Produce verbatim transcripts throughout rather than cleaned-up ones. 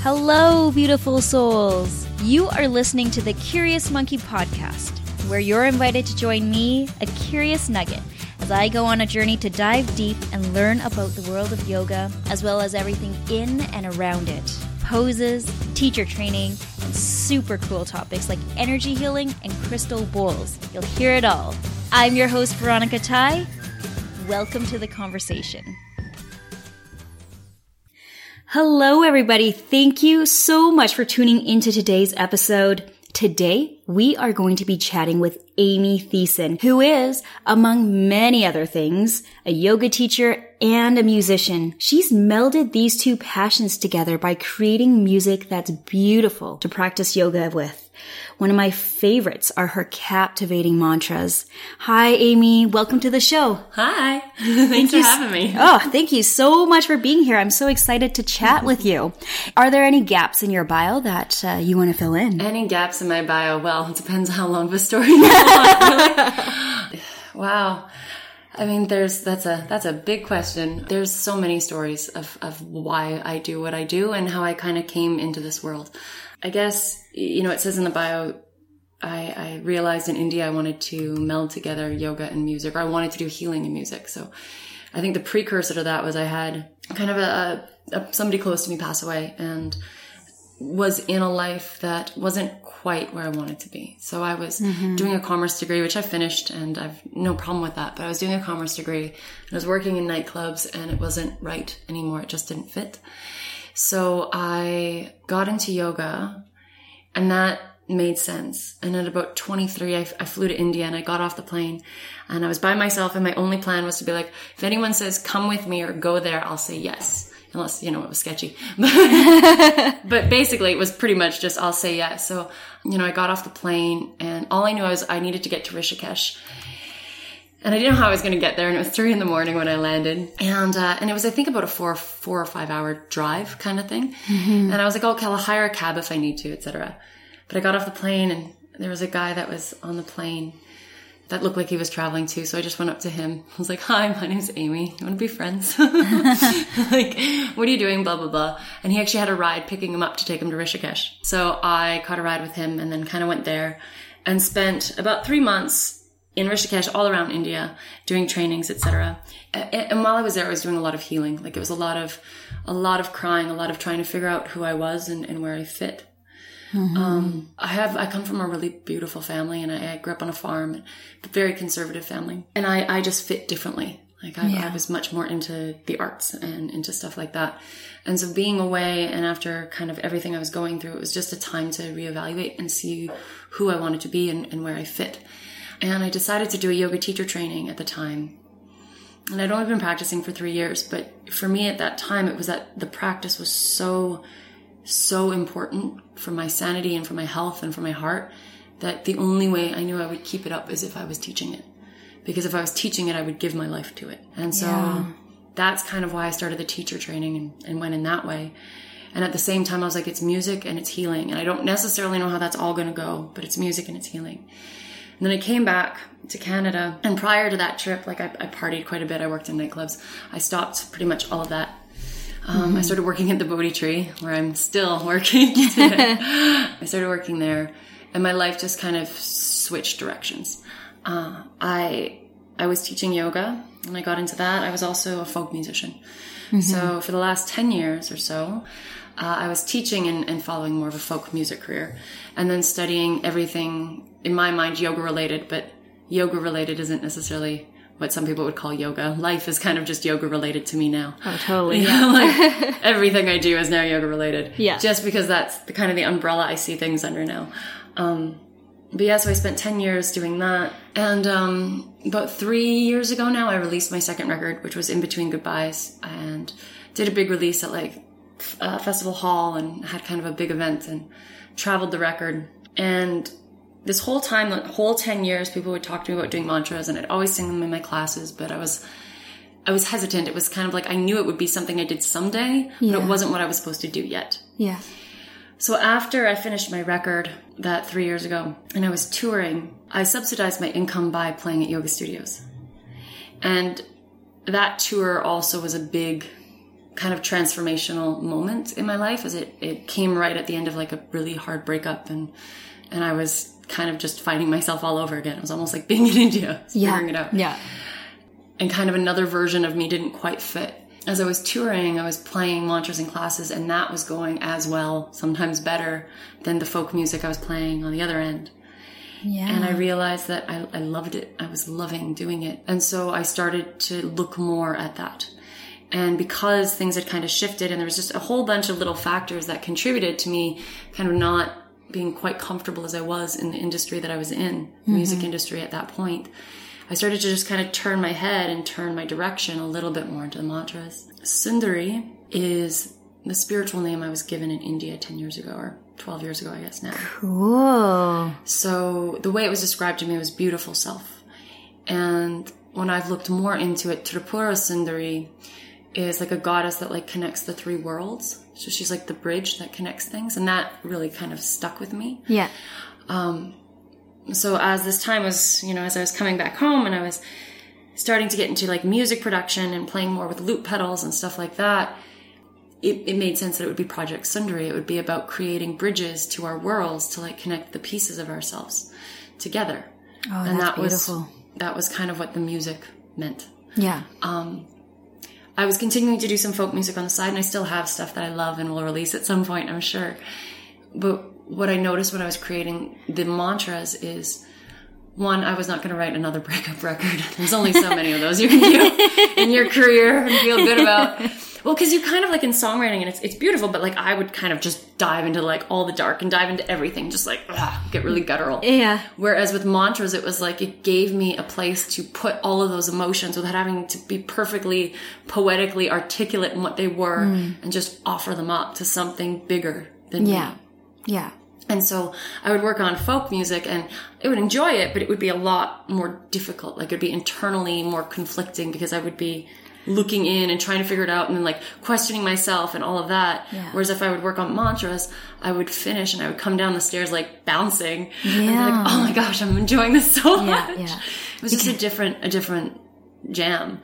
Hello, beautiful souls. You are listening to the Curious Monkey Podcast, where you're invited to join me, a curious nugget, as I go on a journey to dive deep and learn about the world of yoga, as well as everything in and around it. Poses, teacher training, and super cool topics like energy healing and crystal bowls. You'll hear it all. I'm your host, Veronica Tai. Welcome to the conversation. Hello, everybody. Thank you so much for tuning into today's episode. Today, we are going to be chatting with Amy Thiessen, who is, among many other things, a yoga teacher and a musician. She's melded these two passions together by creating music that's beautiful to practice yoga with. One of my favorites are her captivating mantras. Hi, Amy. Welcome to the show. Hi. Thanks for having me. Oh, thank you so much for being here. I'm so excited to chat with you. Are there any gaps in your bio that uh, you want to fill in? Any gaps in my bio? Well, it depends how long of a story you want. Wow. I mean, there's, that's a, that's a big question. There's so many stories of, of why I do what I do and how I kind of came into this world. I guess, you know, it says in the bio, I, I realized in India I wanted to meld together yoga and music, or I wanted to do healing and music. So I think the precursor to that was I had kind of a, a somebody close to me pass away and was in a life that wasn't quite where I wanted to be. So I was mm-hmm. doing a commerce degree, which I finished, and I've no problem with that. But I was doing a commerce degree and I was working in nightclubs and it wasn't right anymore. It just didn't fit. So I got into yoga and that made sense. And at about twenty-three, I, I flew to India and I got off the plane and I was by myself, and my only plan was to be like, if anyone says, come with me or go there, I'll say yes. Unless, you know, it was sketchy. But basically it was pretty much just, I'll say yes. So, you know, I got off the plane and all I knew was I needed to get to Rishikesh. And I didn't know how I was going to get there. And it was three in the morning when I landed. And, uh, and it was, I think, about a four, four or five hour drive kind of thing. Mm-hmm. And I was like, okay, I'll hire a cab if I need to, et cetera. But I got off the plane and there was a guy that was on the plane that looked like he was traveling too. So I just went up to him. I was like, hi, my name's Amy. You want to be friends? Like, what are you doing? Blah, blah, blah. And he actually had a ride picking him up to take him to Rishikesh. So I caught a ride with him and then kind of went there and spent about three months in Rishikesh, all around India, doing trainings, et cetera. And while I was there, I was doing a lot of healing. Like, it was a lot of, a lot of crying, a lot of trying to figure out who I was and, and where I fit. Mm-hmm. Um, I have, I come from a really beautiful family, and I, I grew up on a farm, a very conservative family. And I, I just fit differently. Like, I, yeah. I was much more into the arts and into stuff like that. And so being away, and after kind of everything I was going through, it was just a time to reevaluate and see who I wanted to be and, and where I fit. And I decided to do a yoga teacher training at the time. And I'd only been practicing for three years, but for me at that time, it was that the practice was so, so important for my sanity and for my health and for my heart, that the only way I knew I would keep it up is if I was teaching it. Because if I was teaching it, I would give my life to it. And so yeah. that's kind of why I started the teacher training and, and went in that way. And at the same time, I was like, it's music and it's healing. And I don't necessarily know how that's all going to go, but it's music and it's healing. And then I came back to Canada, and prior to that trip, like I, I partied quite a bit. I worked in nightclubs. I stopped pretty much all of that. Um, mm-hmm. I started working at the Bodhi Tree, where I'm still working today. I started working there, and my life just kind of switched directions. Uh, I I was teaching yoga, and I got into that. I was also a folk musician. Mm-hmm. So for the last ten years or so, uh, I was teaching and, and following more of a folk music career, and then studying everything, in my mind, yoga related, but yoga related isn't necessarily what some people would call yoga. Life is kind of just yoga related to me now. Oh, totally. You know, like everything I do is now yoga related. Yeah. Just because that's the kind of the umbrella I see things under now. Um, but yeah, so I spent ten years doing that. And um, about three years ago now, I released my second record, which was In Between Goodbyes, and did a big release at like uh, Festival Hall, and had kind of a big event and traveled the record. And this whole time, the whole ten years, people would talk to me about doing mantras, and I'd always sing them in my classes, but I was, I was hesitant. It was kind of like, I knew it would be something I did someday, yeah. but it wasn't what I was supposed to do yet. Yeah. So after I finished my record that three years ago, and I was touring, I subsidized my income by playing at yoga studios. And that tour also was a big kind of transformational moment in my life, as it, it came right at the end of like a really hard breakup, and and I was kind of just finding myself all over again. It was almost like being in India, yeah. figuring it out. Yeah. And kind of another version of me didn't quite fit. As I was touring, I was playing mantras in classes, and that was going as well, sometimes better, than the folk music I was playing on the other end. Yeah. And I realized that I, I loved it. I was loving doing it. And so I started to look more at that. And because things had kind of shifted, and there was just a whole bunch of little factors that contributed to me kind of not being quite comfortable as I was in the industry that I was in, the mm-hmm. music industry at that point, I started to just kind of turn my head and turn my direction a little bit more into the mantras. Sundari is the spiritual name I was given in India ten years ago, or twelve years ago, I guess now. Cool. So the way it was described to me was beautiful self. And when I've looked more into it, Tripura Sundari is like a goddess that like connects the three worlds. So she's like the bridge that connects things. And that really kind of stuck with me. Yeah. Um, so as this time was, you know, as I was coming back home and I was starting to get into like music production and playing more with loop pedals and stuff like that, it, it made sense that it would be Project Sundari. It would be about creating bridges to our worlds to like connect the pieces of ourselves together. Oh, and that's that beautiful. was that was kind of what the music meant. Yeah. Um, I was continuing to do some folk music on the side, and I still have stuff that I love and will release at some point, I'm sure. But what I noticed when I was creating the mantras is, one, I was not going to write another breakup record. There's only so many of those you can do in your career and feel good about. Well, because you kind of like in songwriting, and it's it's beautiful, but like I would kind of just dive into like all the dark and dive into everything, just like ugh, get really guttural. Yeah. Whereas with mantras, it was like it gave me a place to put all of those emotions without having to be perfectly poetically articulate in what they were, mm. and just offer them up to something bigger than yeah. me. Yeah. And so I would work on folk music, and I would enjoy it, but it would be a lot more difficult. Like it would be internally more conflicting because I would be looking in and trying to figure it out and then like questioning myself and all of that. Yeah. Whereas if I would work on mantras, I would finish and I would come down the stairs like bouncing. Yeah. And be like, oh my gosh, I'm enjoying this so yeah, much. Yeah. It was just a different, a different jam.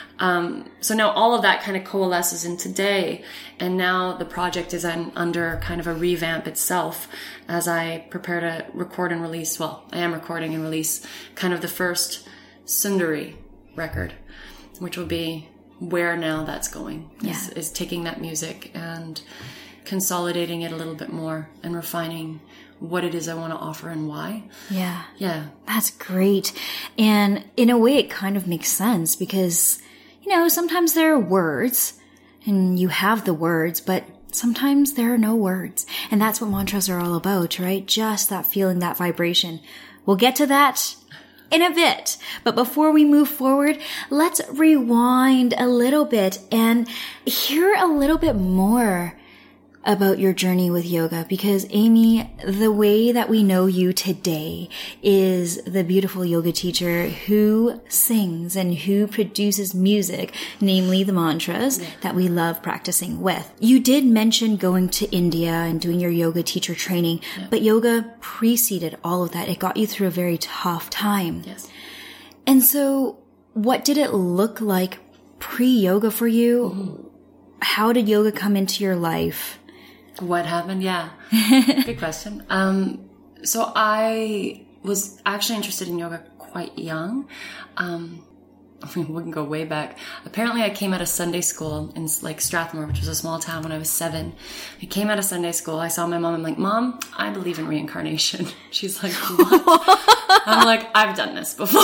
Um, so now all of that kind of coalesces in today. And now the project is un- under kind of a revamp itself as I prepare to record and release. Well, I am recording and release kind of the first Sundari record, which will be where now that's going, yeah. is, is taking that music and consolidating it a little bit more and refining what it is I want to offer and why. Yeah. Yeah. That's great. And in a way, it kind of makes sense because, you know, sometimes there are words and you have the words, but sometimes there are no words. And that's what mantras are all about, right? Just that feeling, that vibration. We'll get to that in a bit. But before we move forward, let's rewind a little bit and hear a little bit more about your journey with yoga, because Amy, the way that we know you today is the beautiful yoga teacher who sings and who produces music, namely the mantras yeah. that we love practicing with. You did mention going to India and doing your yoga teacher training, yeah. but yoga preceded all of that. It got you through a very tough time. Yes. And so what did it look like pre-yoga for you? Mm-hmm. How did yoga come into your life? What happened? Yeah. Good question. Um, so I was actually interested in yoga quite young. Um, we can go way back. Apparently I came out of Sunday school in like Strathmore, which was a small town, when I was seven. I came out of Sunday school. I saw my mom. I'm like, Mom, I believe in reincarnation. She's like, what? I'm like, I've done this before.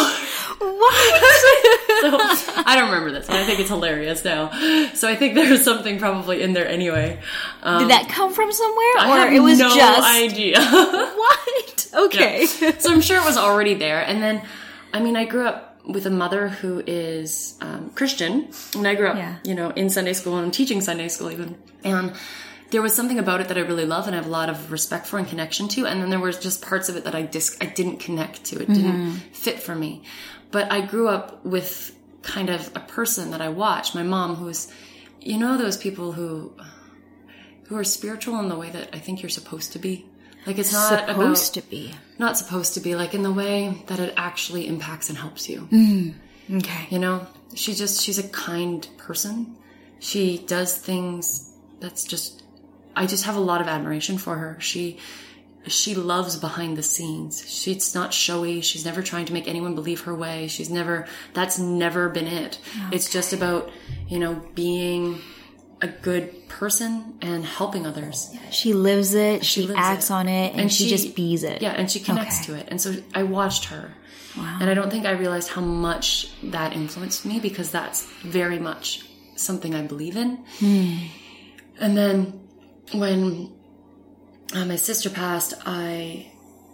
What? So I don't remember this, and I think it's hilarious now. So I think there's something probably in there anyway. Um, Did that come from somewhere, I or have it was no just idea? What? Okay. Yeah. So I'm sure it was already there. And then, I mean, I grew up with a mother who is um, Christian, and I grew up, yeah. you know, in Sunday school and teaching Sunday school even, and there was something about it that I really love and I have a lot of respect for and connection to. And then there was just parts of it that I dis- I didn't connect to. It didn't mm-hmm. fit for me. But I grew up with kind of a person that I watched, my mom, who's, you know, those people who who are spiritual in the way that I think you're supposed to be. Like it's not supposed about, to be. Not supposed to be, like in the way that it actually impacts and helps you. Mm. Okay. You know, she just, she's a kind person. she does things that's just, I just have a lot of admiration for her. She, she loves behind the scenes. She's not showy. She's never trying to make anyone believe her way. She's never, that's never been it. Okay. It's just about, you know, being a good person and helping others. Yeah, she lives it. She, she lives acts it. on it, and, and she, she just bees it. Yeah, and she connects okay. to it. And so I watched her. Wow. And I don't think I realized how much that influenced me, because that's very much something I believe in. Hmm. And then when uh, my sister passed, I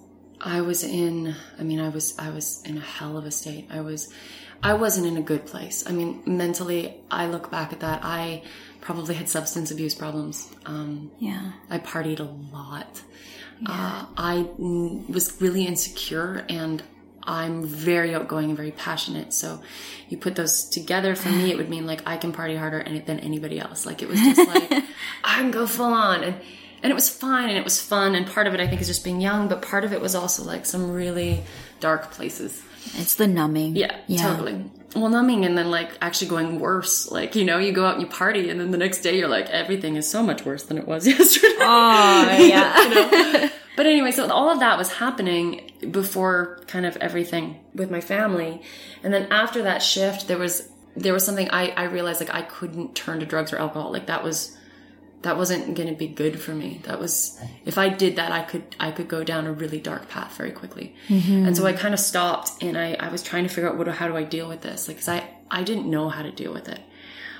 I was in, I mean, I was I was in a hell of a state. I was, I wasn't in a good place. I mean, mentally, I look back at that. I probably had substance abuse problems. Um, yeah. I partied a lot. Yeah. Uh, I n- was really insecure, and I'm very outgoing and very passionate. So you put those together, for me, it would mean like I can party harder than anybody else. Like it was just like, I can go full on. And, and it was fine and it was fun. And part of it, I think, is just being young. But part of it was also like some really dark places. It's the numbing. Yeah, yeah, totally. Well, numbing, and then like actually going worse. Like, you know, you go out and you party, and then the next day you're like, everything is so much worse than it was yesterday. Oh, yeah. You know? But anyway, so all of that was happening before kind of everything with my family. And then after that shift, there was, there was something I, I realized, like, I couldn't turn to drugs or alcohol. Like that was, that wasn't going to be good for me. That was, if I did that, I could, I could go down a really dark path very quickly. Mm-hmm. And so I kind of stopped, and I, I was trying to figure out what, how do I deal with this? Like, cause I, I didn't know how to deal with it.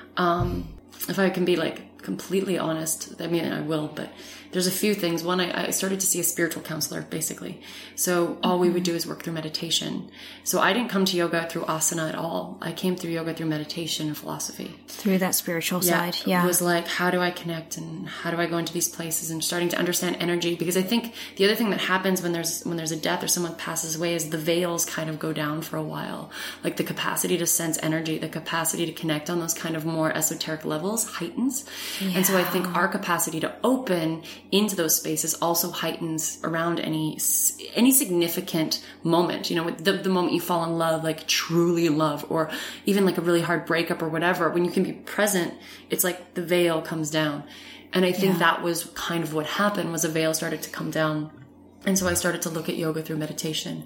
Um, if I can be like completely honest, I mean, I will, but there's a few things. One, I, I started to see a spiritual counselor, basically. So all we would do is work through meditation. So I didn't come to yoga through asana at all. I came through yoga through meditation and philosophy. Through that spiritual yeah, side, yeah. It was like, how do I connect, and how do I go into these places, and starting to understand energy. Because I think the other thing that happens when there's when there's a death or someone passes away is the veils kind of go down for a while. Like the capacity to sense energy, the capacity to connect on those kind of more esoteric levels heightens. Yeah. And so I think our capacity to open into those spaces also heightens around any any significant moment. You know, the, the moment you fall in love, like truly in love, or even like a really hard breakup or whatever, when you can be present, it's like the veil comes down. And I think yeah. that was kind of what happened, was a veil started to come down. And so I started to look at yoga through meditation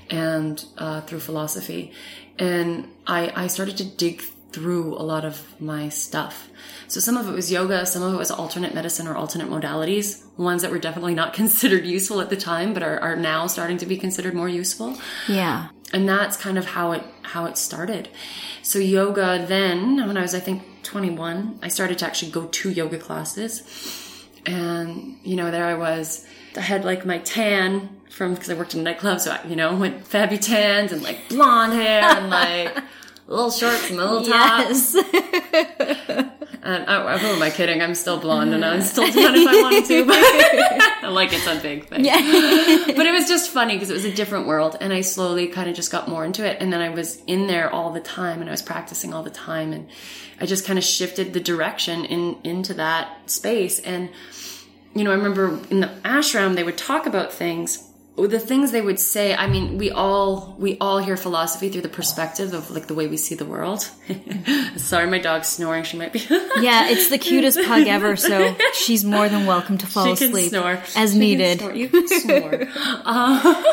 and uh, through philosophy. And I, I started to dig through a lot of my stuff. So some of it was yoga, some of it was alternate medicine or alternate modalities, ones that were definitely not considered useful at the time, but are, are now starting to be considered more useful. Yeah. And that's kind of how it, how it started. So yoga then, when I was, I think, twenty-one, I started to actually go to yoga classes. And, you know, there I was, I had like my tan from, because I worked in a nightclub, so I, you know, went fabby tans and like blonde hair and like little shorts and a little yes. top. And I, who am I kidding? I'm still blonde and I'm still tan if I wanted to, but I like it's a big thing. Yeah. But it was just funny because it was a different world, and I slowly kind of just got more into it. And then I was in there all the time, and I was practicing all the time, and I just kind of shifted the direction in into that space. And, you know, I remember in the ashram, they would talk about things. The things they would say, I mean, we all, we all hear philosophy through the perspective of like the way we see the world. Sorry, my dog's snoring. She might be. Yeah, it's the cutest pug ever. So she's more than welcome to fall she asleep can snore. as she needed. Can snore. You can snore. um,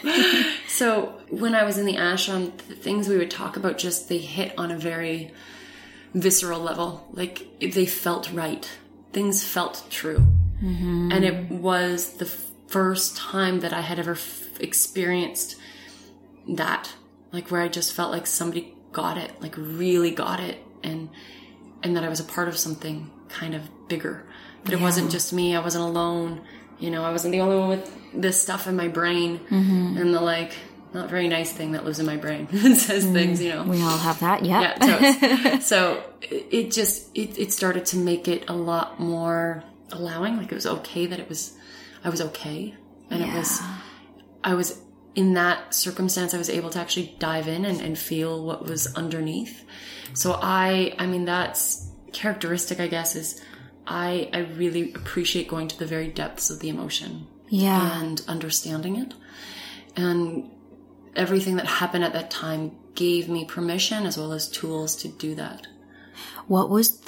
so when I was in the ashram, the things we would talk about, just they hit on a very visceral level. Like they felt right. Things felt true. Mm-hmm. And it was the first time that I had ever f- experienced that, like where I just felt like somebody got it, like really got it, and and that I was a part of something kind of bigger. That yeah. it wasn't just me. I wasn't alone. You know, I wasn't the only one with this stuff in my brain, mm-hmm. and the like not very nice thing that lives in my brain and says mm, things. You know, we all have that. Yeah. Yeah. So it, it just it, it started to make it a lot more allowing. Like it was okay that it was. I was okay. And yeah. it was, I was in that circumstance, I was able to actually dive in and, and feel what was underneath. So I, I mean, that's characteristic, I guess, is I, I really appreciate going to the very depths of the emotion. Yeah. And understanding it. And everything that happened at that time gave me permission as well as tools to do that. What was the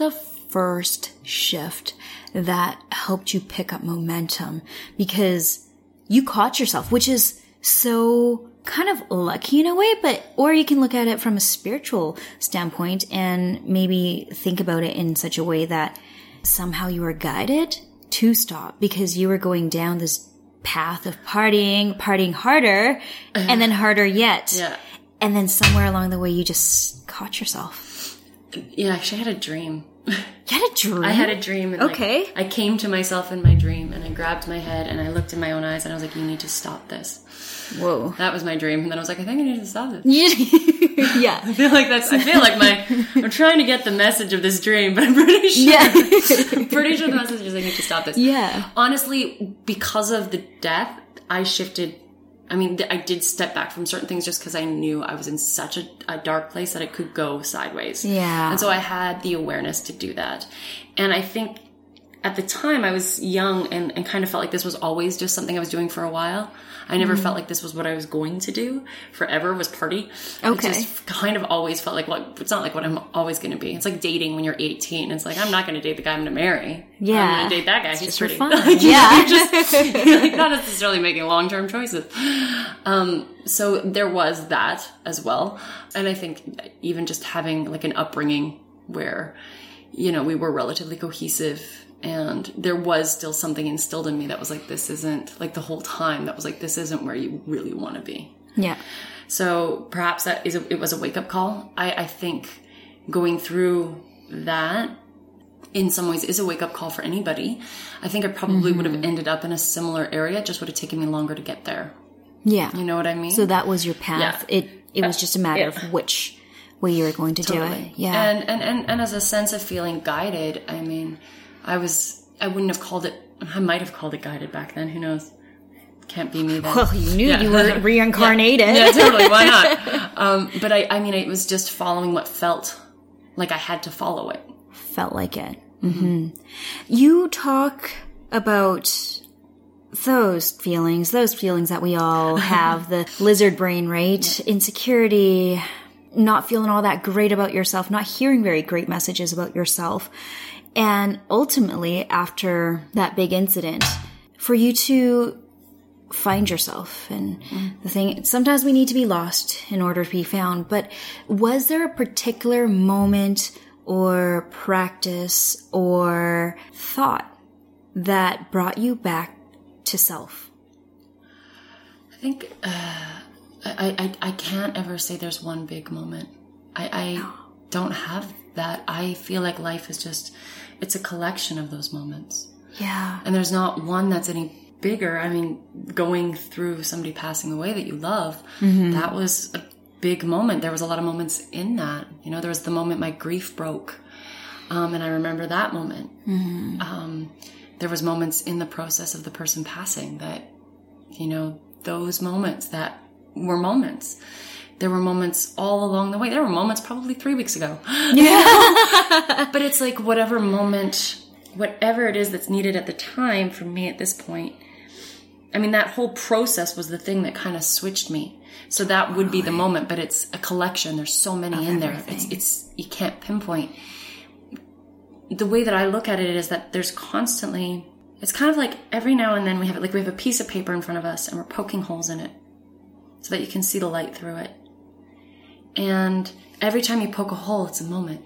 first shift that helped you pick up momentum? Because you caught yourself, which is so kind of lucky in a way, but, or you can look at it from a spiritual standpoint and maybe think about it in such a way that somehow you were guided to stop because you were going down this path of partying, partying harder, and then harder yet. Yeah. And then somewhere along the way, you just caught yourself. Yeah, actually, I had a dream. You had a dream? I had a dream. And okay. Like, I came to myself in my dream, and I grabbed my head, and I looked in my own eyes, and I was like, you need to stop this. Whoa. That was my dream. And then I was like, I think I need to stop this. Yeah. I feel like that's, I feel like my, I'm trying to get the message of this dream, but I'm pretty sure, yeah. I'm pretty sure the message is I need to stop this. Yeah. Honestly, because of the death, I shifted. I mean, I did step back from certain things just because I knew I was in such a, a dark place that it could go sideways. Yeah. And so I had the awareness to do that. And I think at the time I was young and, and kind of felt like this was always just something I was doing for a while. I never mm. felt like this was what I was going to do forever, was party. Okay. It just kind of always felt like, well, it's not like what I'm always going to be. It's like dating when you're eighteen. It's like, I'm not going to date the guy I'm going to marry. Yeah. I'm going to date that guy. It's He's just pretty. for fun. you yeah. know, you're just, you're like not necessarily making long-term choices. Um, so there was that as well. And I think even just having like an upbringing where, you know, we were relatively cohesive. And there was still something instilled in me that was like, this isn't, like the whole time, that was like, this isn't where you really want to be. Yeah. So perhaps that is a, it was a wake-up call. I, I think going through that in some ways is a wake-up call for anybody. I think I probably mm-hmm. would have ended up in a similar area, just would have taken me longer to get there. Yeah. You know what I mean? So that was your path. Yeah. It it was just a matter yeah. of which way you were going to totally. do it. Yeah. And, and, and, and as a sense of feeling guided, I mean, I was, I wouldn't have called it, I might have called it guided back then. Who knows? Can't be me then. Well, you knew yeah. you were reincarnated. Yeah, yeah totally. Why not? Um, but I, I mean, it was just following what felt like I had to follow it. Felt like it. Mm-hmm. You talk about those feelings, those feelings that we all have, the lizard brain, right? Insecurity, not feeling all that great about yourself, not hearing very great messages about yourself. And ultimately, after that big incident, for you to find yourself and mm. the thing, sometimes we need to be lost in order to be found. But was there a particular moment or practice or thought that brought you back to self? I think uh, I, I I can't ever say there's one big moment. I, I no. don't have that. I feel like life is just, it's a collection of those moments. Yeah. And there's not one that's any bigger. I mean, going through somebody passing away that you love, mm-hmm. that was a big moment. There was a lot of moments in that. You know, there was the moment my grief broke. Um, and I remember that moment. Mm-hmm. Um, there was moments in the process of the person passing that, you know, those moments that were moments. There were moments all along the way. There were moments probably three weeks ago. Yeah. But it's like whatever moment, whatever it is that's needed at the time for me at this point. I mean, that whole process was the thing that kind of switched me. So that would be the moment, but it's a collection. There's so many in there. It's, it's, you can't pinpoint. The way that I look at it is that there's constantly, it's kind of like every now and then we have it, like we have a piece of paper in front of us and we're poking holes in it so that you can see the light through it. And every time you poke a hole, it's a moment.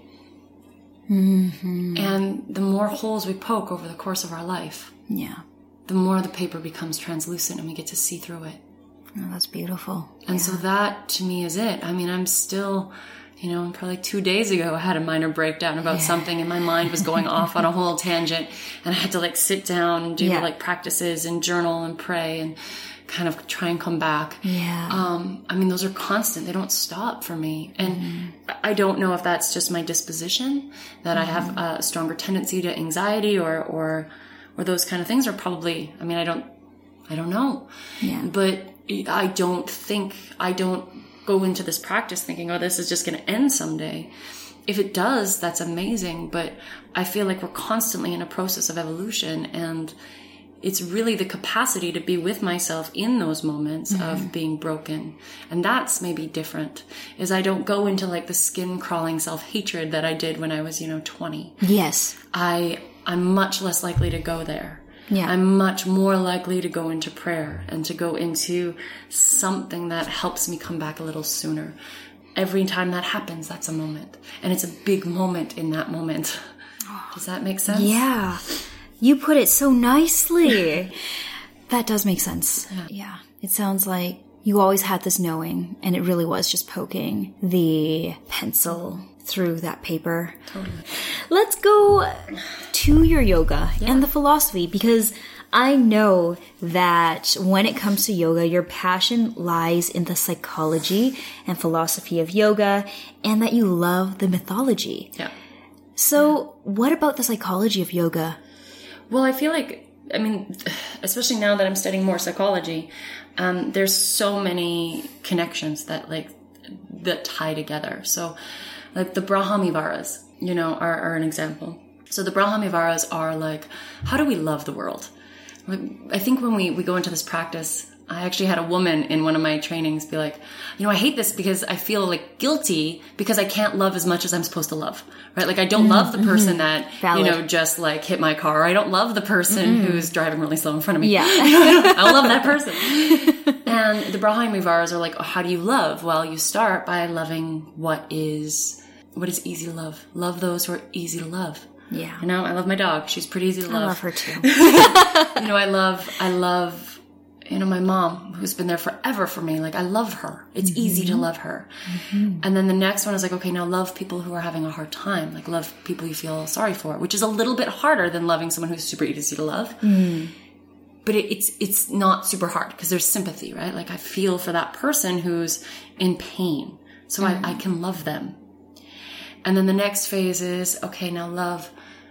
Mm-hmm. And the more holes we poke over the course of our life, yeah, the more the paper becomes translucent and we get to see through it. Oh, that's beautiful. And yeah. so that to me is it. I mean, I'm still, you know, probably two days ago I had a minor breakdown about yeah. something and my mind was going off on a whole tangent and I had to like sit down and do yeah. like practices and journal and pray and kind of try and come back. Yeah. Um, I mean, those are constant. They don't stop for me. And mm-hmm. I don't know if that's just my disposition, that mm-hmm. I have a stronger tendency to anxiety or, or, or those kind of things, or probably, I mean, I don't, I don't know. Yeah. But I don't think, I don't go into this practice thinking, oh, this is just going to end someday. If it does, that's amazing. But I feel like we're constantly in a process of evolution, and it's really the capacity to be with myself in those moments mm-hmm. of being broken. And that's maybe different, is I don't go into like the skin crawling self-hatred that I did when I was, you know, twenty. Yes. I, I'm much less likely to go there. Yeah. I'm much more likely to go into prayer and to go into something that helps me come back a little sooner. Every time that happens, that's a moment. And it's a big moment in that moment. Does that make sense? Yeah. You put it so nicely. That does make sense. Yeah. yeah. It sounds like you always had this knowing, and it really was just poking the pencil through that paper. Totally. Let's go to your yoga yeah. and the philosophy, because I know that when it comes to yoga, your passion lies in the psychology and philosophy of yoga, and that you love the mythology. Yeah. So what about the psychology of yoga? Well, I feel like, I mean, especially now that I'm studying more psychology, um, there's so many connections that like, that tie together. So like the Brahmaviharas, you know, are, are an example. So the Brahmaviharas are like, how do we love the world? Like, I think when we, we go into this practice, I actually had a woman in one of my trainings be like, you know, I hate this because I feel like guilty because I can't love as much as I'm supposed to love, right? Like I don't mm-hmm. love the person that, Valid. you know, just like hit my car. I don't love the person mm-hmm. who's driving really slow in front of me. Yeah. I don't love that person. And the Brahmaviharas are like, oh, how do you love? Well, you start by loving what is, what is easy to love. Love those who are easy to love. Yeah. You know, I love my dog. She's pretty easy to love. I love her too. You know, I love, I love, you know, my mom, who's been there forever for me. Like, I love her. It's mm-hmm. easy to love her. Mm-hmm. And then the next one is like, okay, now love people who are having a hard time. Like, love people you feel sorry for, which is a little bit harder than loving someone who's super easy to love. Mm. But it, it's, it's not super hard because there's sympathy, right? Like, I feel for that person who's in pain. So mm. I, I can love them. And then the next phase is, okay, now love.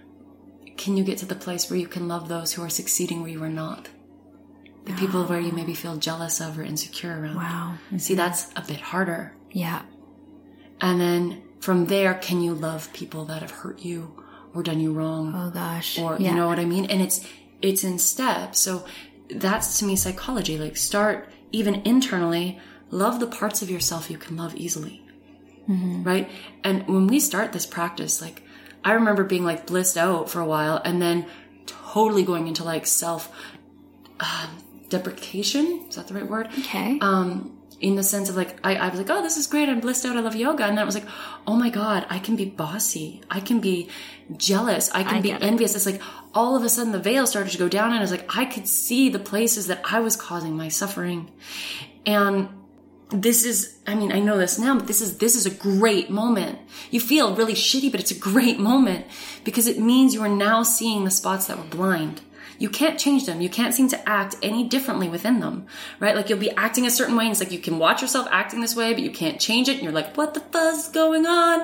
Can you get to the place where you can love those who are succeeding where you are not? The people where you maybe feel jealous of or insecure around. Wow. Mm-hmm. See, that's a bit harder. Yeah. And then from there, can you love people that have hurt you or done you wrong? Oh gosh. Or, yeah. you know what I mean? And it's, it's in steps. So that's to me psychology. Like start even internally, love the parts of yourself you can love easily. Mm-hmm. Right? And when we start this practice, like I remember being like blissed out for a while and then totally going into like self, uh, deprecation. Is that the right word? Okay. Um, in the sense of like, I, I was like, oh, this is great. I'm blissed out. I love yoga. And then I was like, oh my God, I can be bossy. I can be jealous. I can I be envious. It. It's like all of a sudden the veil started to go down and I was like, I could see the places that I was causing my suffering. And this is, I mean, I know this now, but this is, this is a great moment. You feel really shitty, but it's a great moment because it means you are now seeing the spots that were blind. You can't change them. You can't seem to act any differently within them, right? Like you'll be acting a certain way and it's like you can watch yourself acting this way, but you can't change it. And you're like, what the fuzz is going on?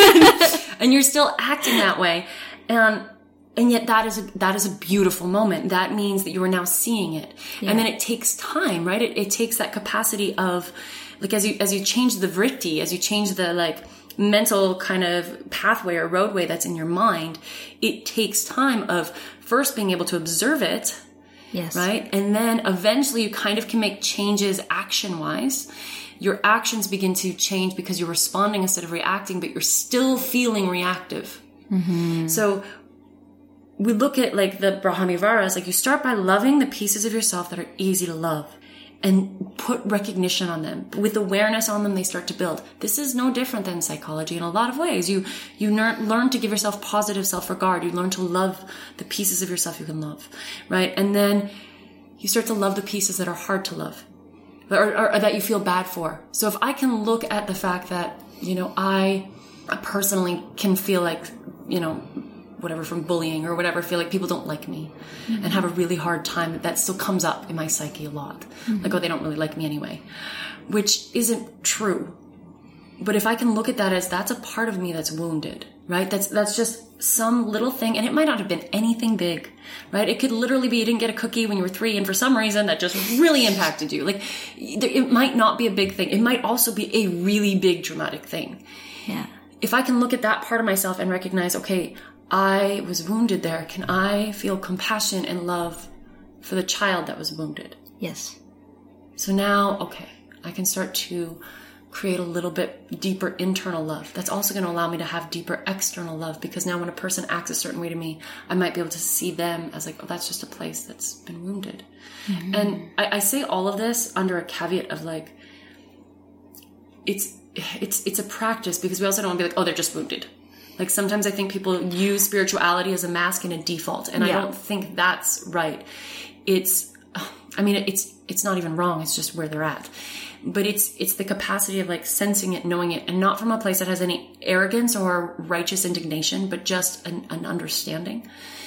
And you're still acting that way. And, and yet that is, a, that is a beautiful moment. That means that you are now seeing it. Yeah. And then it takes time, right? It, it takes that capacity of like, as you, as you change the vritti, as you change the like mental kind of pathway or roadway that's in your mind, it takes time of first being able to observe it. Yes. Right. And then eventually you kind of can make changes action wise. Your actions begin to change because you're responding instead of reacting, but you're still feeling reactive. Mm-hmm. So we look at like the Brahmaviharas, like you start by loving the pieces of yourself that are easy to love and put recognition on them. With awareness on them, they start to build. This is no different than psychology in a lot of ways. You, you learn, learn to give yourself positive self-regard. You learn to love the pieces of yourself you can love, right? And then you start to love the pieces that are hard to love or, or, or that you feel bad for. So if I can look at the fact that, you know, I personally can feel like, you know, whatever from bullying or whatever, feel like people don't like me mm-hmm. and have a really hard time. That still comes up in my psyche a lot. Mm-hmm. Like, oh, they don't really like me anyway, which isn't true. But if I can look at that as that's a part of me that's wounded, right? That's, that's just some little thing. And it might not have been anything big, right? It could literally be you didn't get a cookie when you were three and for some reason that just really impacted you. Like it might not be a big thing. It might also be a really big dramatic thing. Yeah. If I can look at that part of myself and recognize, okay, I was wounded there. Can I feel compassion and love for the child that was wounded. Yes. So now, okay, I can start to create a little bit deeper internal love. That's also going to allow me to have deeper external love, because now when a person acts a certain way to me, I might be able to see them as like, oh, that's just a place that's been wounded. Mm-hmm. And I, I say all of this under a caveat of like, it's, it's, it's a practice, because we also don't want to be like, oh, they're just wounded. Like sometimes I think people use spirituality as a mask and a default, and yeah. I don't think that's right. It's, I mean, it's, it's not even wrong. It's just where they're at. But it's, it's the capacity of like sensing it, knowing it, and not from a place that has any arrogance or righteous indignation, but just an, an understanding.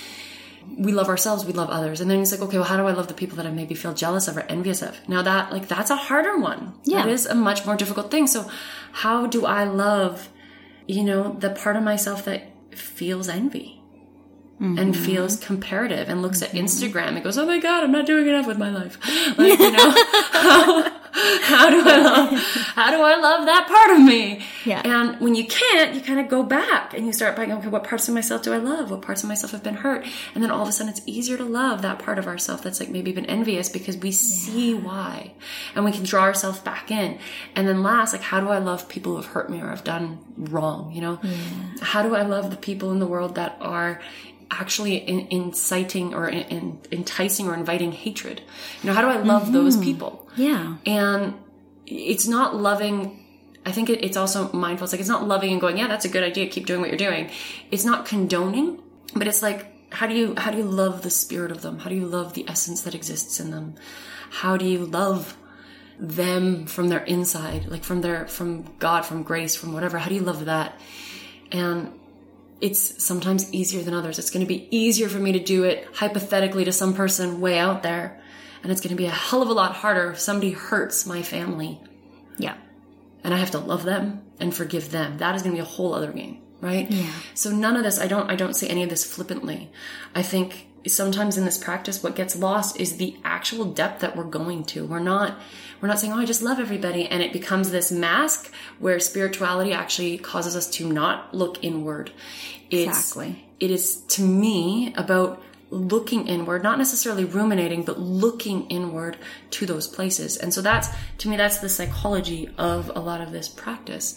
We love ourselves, we love others. And then it's like, okay, well, how do I love the people that I maybe feel jealous of or envious of? Now that, like, that's a harder one. Yeah. That is a much more difficult thing. So how do I love, you know, the part of myself that feels envy? Mm-hmm. And feels comparative and looks mm-hmm. at Instagram and goes, oh my God, I'm not doing enough with my life. Like, you know, how, how do I love, how do I love that part of me? Yeah. And when you can't, you kind of go back and you start by going, okay, what parts of myself do I love? What parts of myself have been hurt? And then all of a sudden it's easier to love that part of ourself that's like maybe been envious, because we yeah. see why, and we can draw ourselves back in. And then last, like, how do I love people who have hurt me or have done wrong? You know, yeah. how do I love the people in the world that are actually in, inciting or in, in, enticing or inviting hatred? You know, how do I love mm-hmm. those people? Yeah. And it's not loving, I think it, it's also mindful. It's like, it's not loving and going, yeah, that's a good idea, keep doing what you're doing. It's not condoning, but it's like, how do you, how do you love the spirit of them? How do you love the essence that exists in them? How do you love them from their inside, like from their, from God, from grace, from whatever? How do you love that? And it's sometimes easier than others. It's going to be easier for me to do it hypothetically to some person way out there. And it's going to be a hell of a lot harder if somebody hurts my family. Yeah. And I have to love them and forgive them. That is going to be a whole other game, right? Yeah. So none of this, I don't, I don't say any of this flippantly. I think sometimes in this practice, what gets lost is the actual depth that we're going to. We're not, we're not saying, oh, I just love everybody. And it becomes this mask where spirituality actually causes us to not look inward. It's, exactly. It is, to me, about looking inward, not necessarily ruminating, but looking inward to those places. And so that's, to me, that's the psychology of a lot of this practice.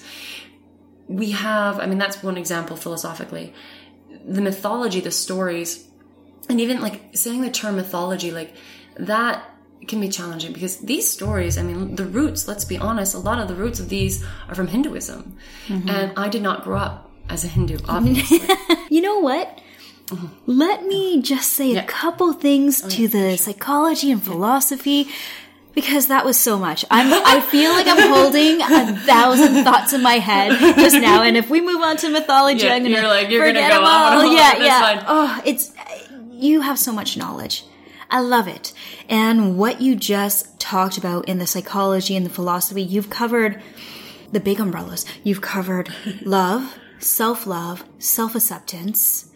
We have, I mean, that's one example philosophically. The mythology, the stories, and even like saying the term mythology, like that can be challenging, because these stories, I mean, the roots, let's be honest, a lot of the roots of these are from Hinduism. Mm-hmm. And I did not grow up as a Hindu, obviously. You know what? Mm-hmm. Let me just say yeah. a couple things oh, to yeah, the sure. psychology and philosophy, because that was so much. I'm, I feel like I'm holding a thousand thoughts in my head just now. And if we move on to mythology, yeah, I'm going to like, you're forget gonna go them all. On yeah, yeah. Fine. Oh, it's, you have so much knowledge. I love it. And what you just talked about in the psychology and the philosophy, you've covered the big umbrellas. You've covered love, self-love, self-acceptance.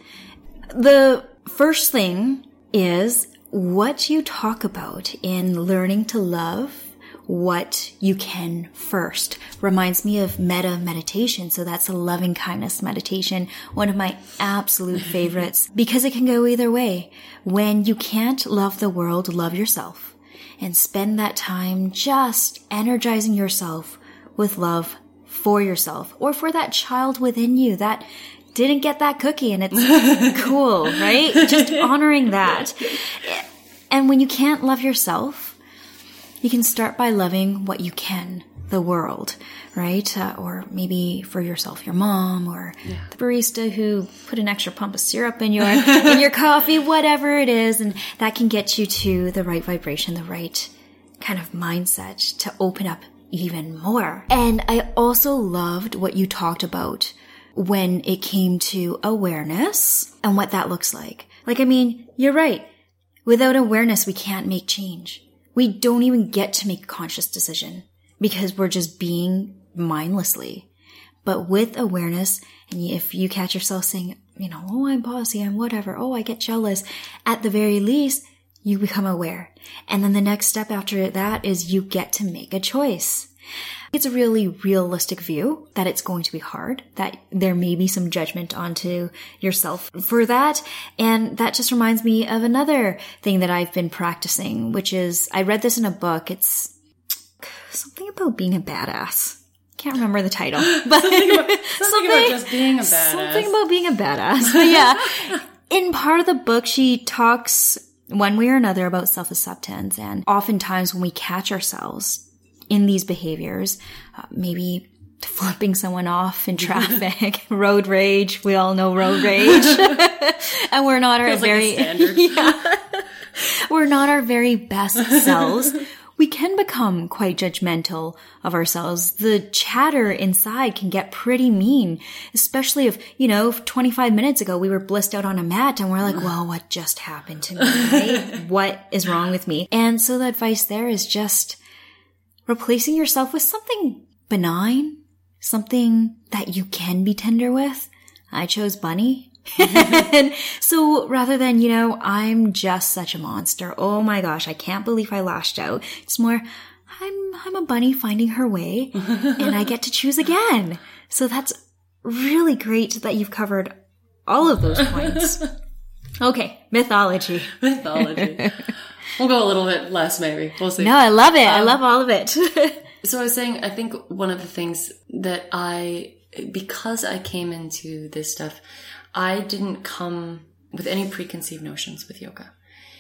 The first thing is what you talk about in learning to love what you can first. Reminds me of metta meditation. So that's a loving kindness meditation. One of my absolute favorites, because it can go either way. When you can't love the world, love yourself, and spend that time just energizing yourself with love for yourself, or for that child within you that didn't get that cookie and it's cool, right? Just honoring that. And when you can't love yourself, you can start by loving what you can, the world, right? Uh, or maybe for yourself, your mom, or yeah. the barista who put an extra pump of syrup in your in your coffee, whatever it is. And that can get you to the right vibration, the right kind of mindset to open up even more. And I also loved what you talked about when it came to awareness and what that looks like. Like, I mean, you're right. Without awareness, we can't make change. We don't even get to make a conscious decision because we're just being mindlessly. But with awareness, and if you catch yourself saying, you know, oh, I'm bossy, I'm whatever, oh, I get jealous, at the very least, you become aware. And then the next step after that is you get to make a choice. It's a really realistic view that it's going to be hard, that there may be some judgment onto yourself for that. And that just reminds me of another thing that I've been practicing, which is, I read this in a book. It's something about being a badass. Can't remember the title, but something, about, something, something about just being a badass. Something about being a badass. But yeah, in part of the book, she talks one way or another about self-acceptance. And oftentimes when we catch ourselves in these behaviors, uh, maybe flipping someone off in traffic, road rage. We all know road rage. And we're not our Feels very, like a standard. yeah, we're not our very best selves. We can become quite judgmental of ourselves. The chatter inside can get pretty mean, especially if, you know, twenty-five minutes ago we were blissed out on a mat and we're like, well, what just happened to me? Right? What is wrong with me? And so the advice there is just replacing yourself with something benign, something that you can be tender with. I chose Bunny. And so rather than, you know, I'm just such a monster. Oh my gosh, I can't believe I lashed out. It's more, I'm, I'm a bunny finding her way and I get to choose again. So that's really great that you've covered all of those points. Okay. Mythology. Mythology. We'll go a little bit less maybe. We'll see. No, I love it. Um, I love all of it. So I was saying, I think one of the things that I, because I came into this stuff, I didn't come with any preconceived notions with yoga.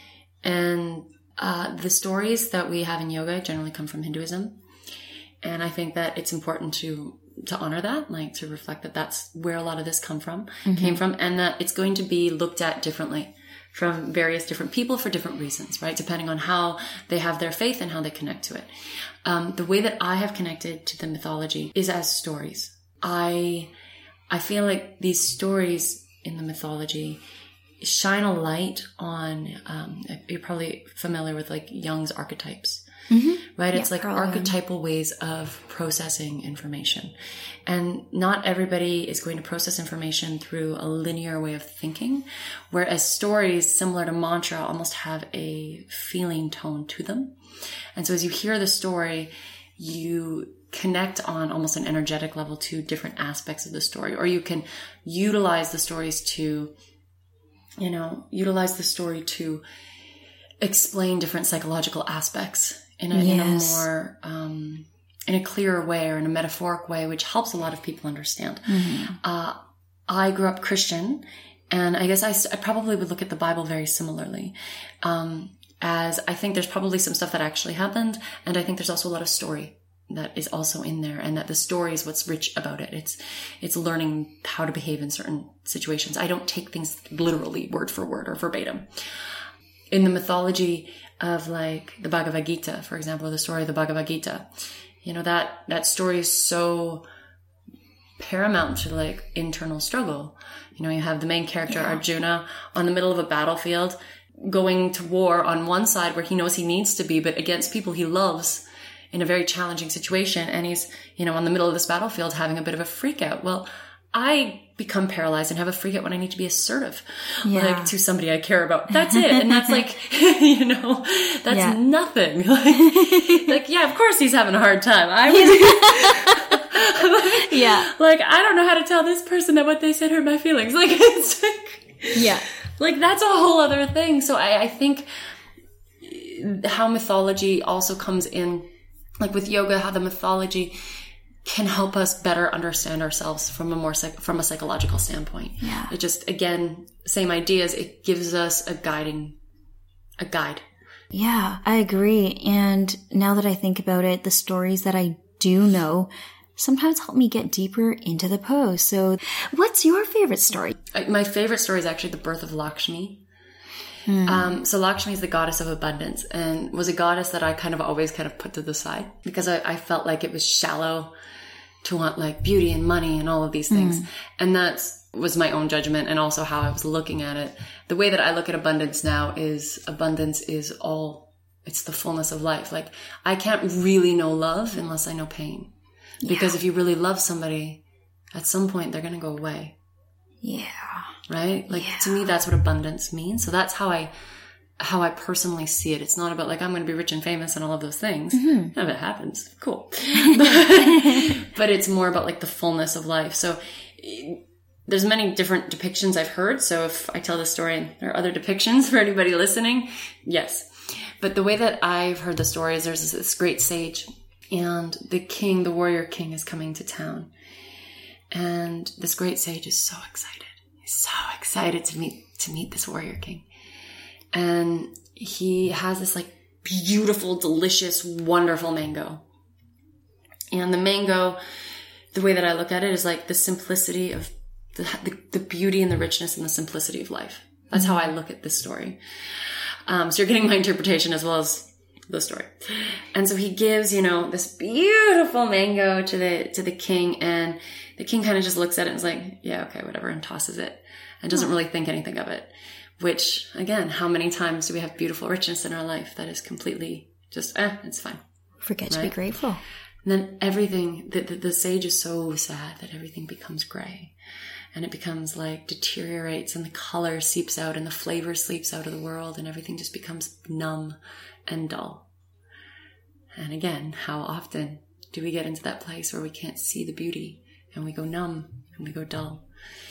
And uh, the stories that we have in yoga generally come from Hinduism. And I think that it's important to to honor that, like to reflect that that's where a lot of this come from, mm-hmm. came from, and that it's going to be looked at differently from various different people for different reasons, right? Depending on how they have their faith and how they connect to it. Um, the way that I have connected to the mythology is as stories. I... I feel like these stories in the mythology shine a light on, um, you're probably familiar with like Jung's archetypes, mm-hmm. right? It's yeah, like probably. archetypal ways of processing information. And not everybody is going to process information through a linear way of thinking, whereas stories similar to mantra almost have a feeling tone to them. And so as you hear the story, you connect on almost an energetic level to different aspects of the story, or you can utilize the stories to, you know, utilize the story to explain different psychological aspects in a, yes. in a more, um, in a clearer way or in a metaphoric way, which helps a lot of people understand. Mm-hmm. Uh, I grew up Christian, and I guess I, I probably would look at the Bible very similarly. Um, as I think there's probably some stuff that actually happened, and I think there's also a lot of story that is also in there, and that the story is what's rich about it. It's, it's learning how to behave in certain situations. I don't take things literally word for word or verbatim. In the mythology of like the Bhagavad Gita, for example, or the story of the Bhagavad Gita, you know, that, that story is so paramount to like internal struggle. You know, you have the main character, yeah. Arjuna, on the middle of a battlefield, going to war on one side where he knows he needs to be, but against people he loves, in a very challenging situation, and he's, you know, on the middle of this battlefield having a bit of a freak out. Well, I become paralyzed and have a freak out when I need to be assertive, yeah. like to somebody I care about. That's it. And that's like, you know, that's yeah. nothing. Like, like, yeah, of course he's having a hard time. I was, yeah. Like, I don't know how to tell this person that what they said hurt my feelings. Like, it's like, yeah. Like, that's a whole other thing. So I, I think how mythology also comes in, like with yoga, how the mythology can help us better understand ourselves from a more psych- from a psychological standpoint. Yeah. It just, again, same ideas. It gives us a guiding, a guide. Yeah, I agree. And now that I think about it, the stories that I do know sometimes help me get deeper into the pose. So what's your favorite story? My favorite story is actually the birth of Lakshmi. Hmm. Um, so Lakshmi is the goddess of abundance, and was a goddess that I kind of always kind of put to the side because I, I felt like it was shallow to want like beauty and money and all of these things. Hmm. And that was my own judgment, and also how I was looking at it. The way that I look at abundance now is abundance is all, it's the fullness of life. Like, I can't really know love unless I know pain. Because yeah. if you really love somebody, at some point they're going to go away. Yeah. Right? Like, yeah. to me, that's what abundance means. So that's how I, how I personally see it. It's not about like, I'm going to be rich and famous and all of those things. Mm-hmm. None of it happens. Cool. but, but it's more about like the fullness of life. So there's many different depictions I've heard. So if I tell this story and there are other depictions for anybody listening, yes. But the way that I've heard the story is there's this great sage, and the king, the warrior king, is coming to town. And this great sage is so excited. He's so excited to meet to meet this warrior king. And he has this like beautiful, delicious, wonderful mango. And the mango, the way that I look at it is like the simplicity of the, the, the beauty and the richness and the simplicity of life. That's how I look at this story. Um, so you're getting my interpretation as well as the story. And so he gives, you know, this beautiful mango to the, to the king, and the king kind of just looks at it and is like, yeah, okay, whatever, and tosses it and doesn't really think anything of it. Which, again, how many times do we have beautiful richness in our life that is completely just, eh, it's fine. Forget right? to be grateful. And then everything, the, the, the sage is so sad that everything becomes gray. And it becomes like deteriorates, and the color seeps out, and the flavor sleeps out of the world, and everything just becomes numb and dull. And again, how often do we get into that place where we can't see the beauty, and we go numb and we go dull?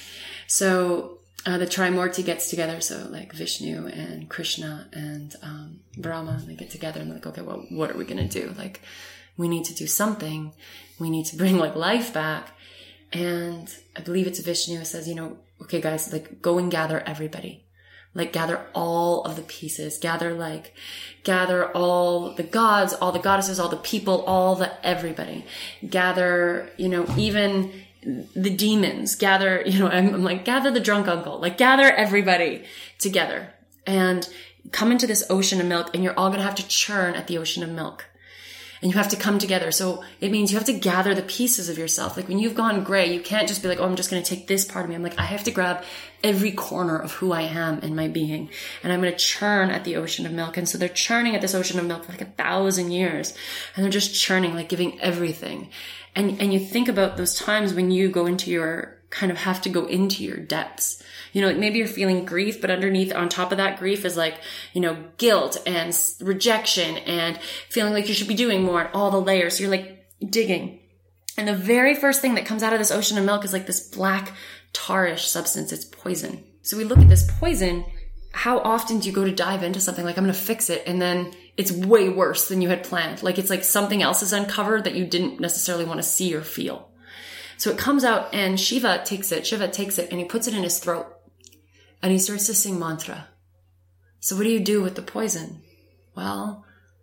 So uh, the Trimurti gets together, so like Vishnu and Krishna and um, Brahma, they get together and they're like, okay, well, what are we going to do? Like, we need to do something. We need to bring like life back. And I believe it's Vishnu who says, you know, okay, guys, like go and gather everybody. Like gather all of the pieces, gather like, gather all the gods, all the goddesses, all the people, all the everybody. Gather, you know, even the demons, gather, you know, I'm, I'm like, gather the drunk uncle, like gather everybody together and come into this ocean of milk, and you're all going to have to churn at the ocean of milk. And you have to come together. So it means you have to gather the pieces of yourself. Like when you've gone gray, you can't just be like, oh, I'm just going to take this part of me. I'm like, I have to grab every corner of who I am in my being. And I'm going to churn at the ocean of milk. And so they're churning at this ocean of milk for like a thousand years. And they're just churning, like giving everything. And, and you think about those times when you go into your, kind of have to go into your depths. You know, like maybe you're feeling grief, but underneath, on top of that grief is like, you know, guilt and rejection and feeling like you should be doing more and all the layers. So you're like digging. And the very first thing that comes out of this ocean of milk is like this black tarish substance. It's poison. So we look at this poison. How often do you go to dive into something like, I'm going to fix it, and then it's way worse than you had planned? Like it's like something else is uncovered that you didn't necessarily want to see or feel. So it comes out, and Shiva takes it, Shiva takes it, and he puts it in his throat. And he starts to sing mantra. So what do you do with the poison? Well,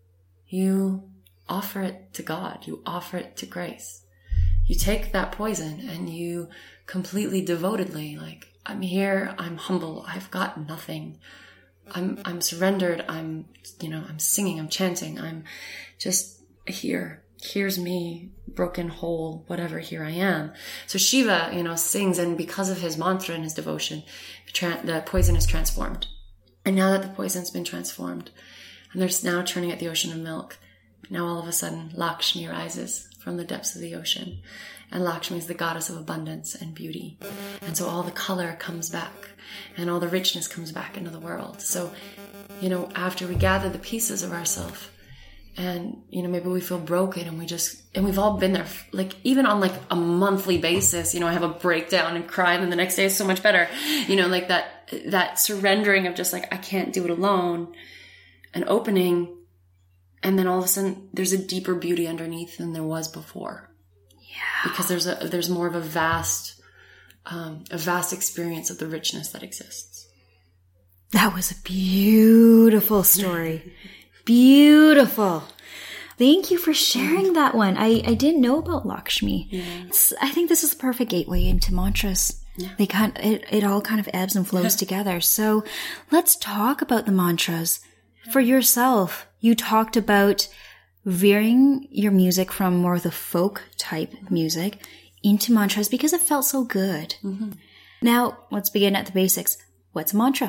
you offer it to God. You offer it to grace. You take that poison and you completely devotedly, like, I'm here, I'm humble, I've got nothing. I'm, I'm surrendered, I'm, you know, I'm singing, I'm chanting, I'm just here. Here's me, broken, whole, whatever, here I am. So Shiva, you know, sings, and because of his mantra and his devotion, the poison is transformed. And now that the poison's been transformed, and there's now churning at the ocean of milk, now all of a sudden Lakshmi rises from the depths of the ocean. And Lakshmi is the goddess of abundance and beauty. And so all the color comes back, and all the richness comes back into the world. So, you know, after we gather the pieces of ourselves, and, you know, maybe we feel broken, and we just, and we've all been there, like, even on like a monthly basis, you know, I have a breakdown and cry, and then the next day is so much better, you know, like that, that surrendering of just like, I can't do it alone, and opening. And then all of a sudden there's a deeper beauty underneath than there was before. Yeah. Because there's a, there's more of a vast, um, a vast experience of the richness that exists. That was a beautiful story. Beautiful. Thank you for sharing that one. I, I didn't know about Lakshmi. Yeah. It's, I think this is a perfect gateway into mantras. Yeah. They kind it, it all kind of ebbs and flows together. So let's talk about the mantras. For yourself, you talked about veering your music from more of the folk type music into mantras because it felt so good. Mm-hmm. Now, let's begin at the basics. What's a mantra?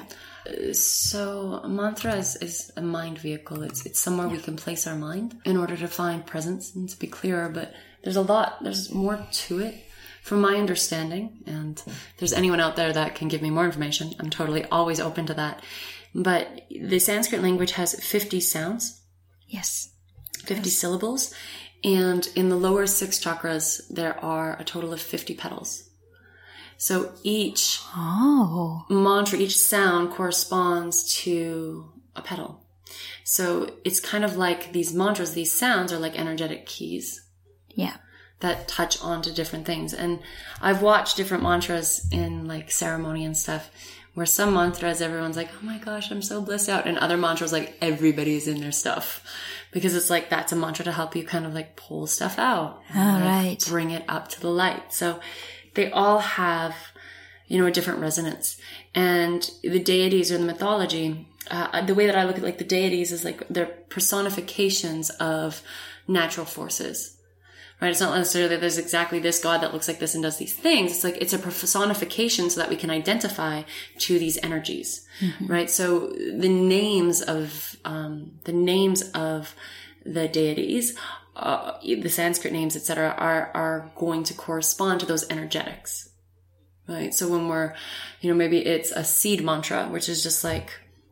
So a mantra is, is a mind vehicle. It's it's somewhere yeah. we can place our mind in order to find presence and to be clearer. But there's a lot, there's more to it from my understanding. And if there's anyone out there that can give me more information, I'm totally always open to that. But the Sanskrit language has fifty sounds. Yes. fifty yes. syllables. And in the lower six chakras, there are a total of fifty petals. So each oh. mantra, each sound corresponds to a petal. So it's kind of like these mantras, these sounds are like energetic keys. Yeah. That touch onto different things. And I've watched different mantras in like ceremony and stuff, where some mantras, everyone's like, oh my gosh, I'm so blissed out. And other mantras, like everybody's in their stuff. Because it's like, that's a mantra to help you kind of like pull stuff out. All like right. Bring it up to the light. So they all have, you know, a different resonance. And the deities or the mythology, uh, the way that I look at like the deities is like they're personifications of natural forces. Right? It's not necessarily that there's exactly this God that looks like this and does these things. It's like, it's a personification so that we can identify to these energies. Mm-hmm. Right? So the names of, um, the names of the deities, uh, the Sanskrit names, et cetera, are, are going to correspond to those energetics. Right? So when we're, you know, maybe it's a seed mantra, which is just like,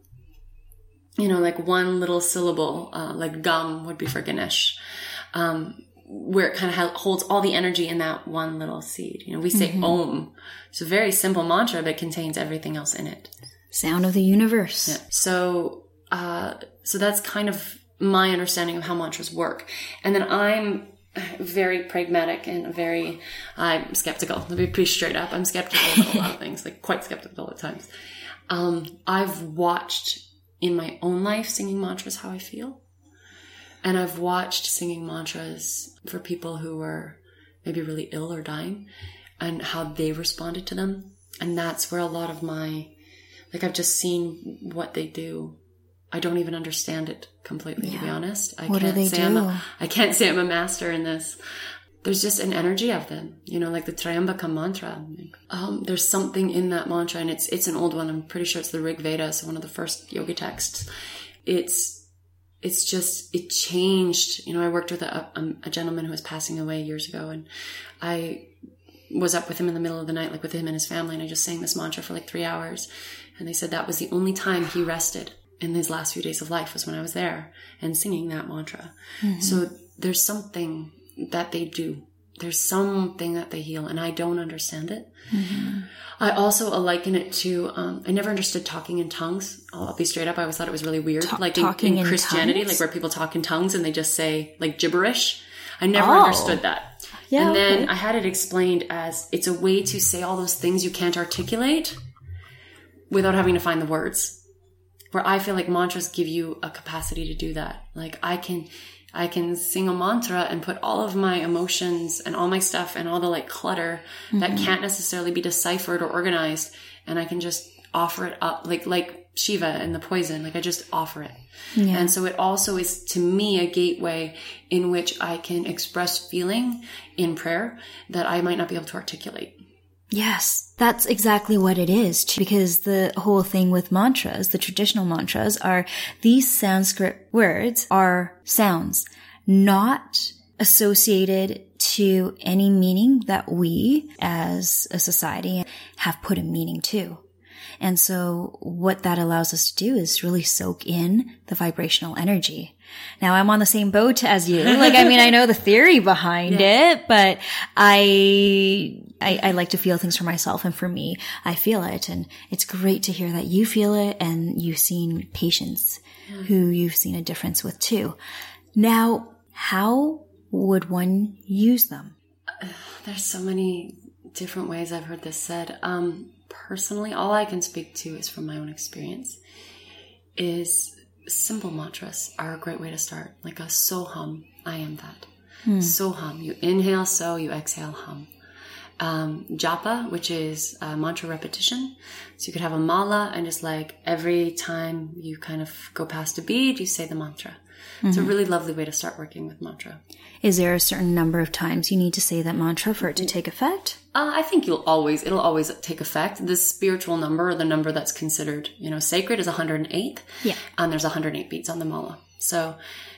you know, like one little syllable, uh, like Gam would be for Ganesh. Um, where it kind of holds all the energy in that one little seed. You know, we say mm-hmm. Om. It's a very simple mantra, but it contains everything else in it. Sound of the universe. Yeah. So, uh, so that's kind of my understanding of how mantras work. And then I'm very pragmatic and very, I'm skeptical. To be pretty straight up, I'm skeptical about a lot of things, like quite skeptical at times. Um, I've watched in my own life singing mantras how I feel. And I've watched singing mantras for people who were maybe really ill or dying and how they responded to them. And that's where a lot of my, like I've just seen what they do. I don't even understand it completely, yeah. to be honest. I what can't do they say do? I'm a, I can't say I'm a master in this. There's just an energy of them, you know, like the Triambaka mantra. Um, there's something in that mantra, and it's it's an old one. I'm pretty sure it's the Rig Veda, so one of the first yoga texts. It's It's just, it changed. You know, I worked with a, a, a gentleman who was passing away years ago, and I was up with him in the middle of the night, like with him and his family, and I just sang this mantra for like three hours. And they said that was the only time he rested in his last few days of life was when I was there and singing that mantra. Mm-hmm. So there's something that they do. There's something that they heal, and I don't understand it. Mm-hmm. I also liken it to, um, I never understood talking in tongues. I'll, I'll be straight up. I always thought it was really weird. Ta- like in, in, in Christianity, tongues? like where people talk in tongues and they just say like gibberish. I never oh. understood that. Yeah, and then okay. I had it explained as it's a way to say all those things you can't articulate without having to find the words. Where I feel like mantras give you a capacity to do that. Like I can... I can sing a mantra and put all of my emotions and all my stuff and all the like clutter mm-hmm. that can't necessarily be deciphered or organized. And I can just offer it up like, like Shiva and the poison. Like I just offer it. Yeah. And so it also is to me a gateway in which I can express feeling in prayer that I might not be able to articulate. Yes, that's exactly what it is, because the whole thing with mantras, the traditional mantras, are these Sanskrit words are sounds, not associated to any meaning that we as a society have put a meaning to. And so what that allows us to do is really soak in the vibrational energy. Now I'm on the same boat as you. Like, I mean, I know the theory behind yeah. it, but I, I, I like to feel things for myself, and for me, I feel it. And it's great to hear that you feel it and you've seen patients yeah. who you've seen a difference with too. Now, how would one use them? There's so many different ways I've heard this said. Um, personally, all I can speak to is from my own experience is simple mantras are a great way to start. Like a Soham, I am that. Hmm. Soham, you inhale so, you exhale hum. Um, japa, which is uh, mantra repetition. So you could have a mala and just like every time you kind of go past a bead, you say the mantra. Mm-hmm. It's a really lovely way to start working with mantra. Is there a certain number of times you need to say that mantra for it to take effect? Uh, I think you'll always, it'll always take effect. The spiritual number, or the number that's considered, you know, sacred is one hundred eight. Yeah. And there's one hundred eight beats on the mala. So